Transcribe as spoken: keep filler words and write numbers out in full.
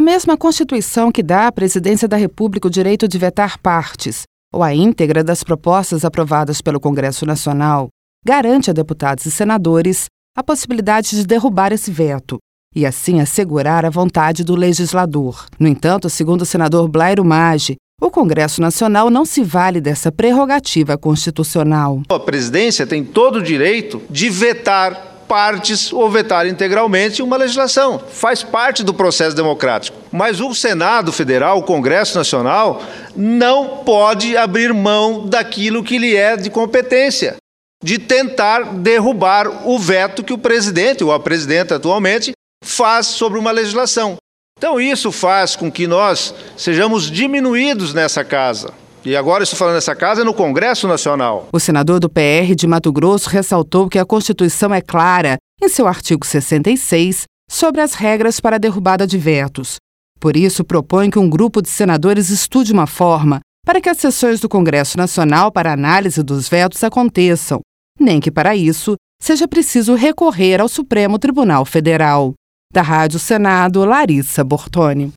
A mesma Constituição que dá à Presidência da República o direito de vetar partes ou a íntegra das propostas aprovadas pelo Congresso Nacional garante a deputados e senadores a possibilidade de derrubar esse veto e, assim, assegurar a vontade do legislador. No entanto, segundo o senador Blairo Maggi, o Congresso Nacional não se vale dessa prerrogativa constitucional. A presidência tem todo o direito de vetar partes ou vetar integralmente uma legislação. Faz parte do processo democrático. Mas o Senado Federal, o Congresso Nacional, não pode abrir mão daquilo que lhe é de competência, de tentar derrubar o veto que o presidente, ou a presidenta atualmente, faz sobre uma legislação. Então isso faz com que nós sejamos diminuídos nessa casa. E agora estou falando nessa casa no Congresso Nacional. O senador do P R de Mato Grosso ressaltou que a Constituição é clara, em seu artigo sessenta e seis, sobre as regras para a derrubada de vetos. Por isso, propõe que um grupo de senadores estude uma forma para que as sessões do Congresso Nacional para análise dos vetos aconteçam, nem que para isso seja preciso recorrer ao Supremo Tribunal Federal. Da Rádio Senado, Larissa Bortoni.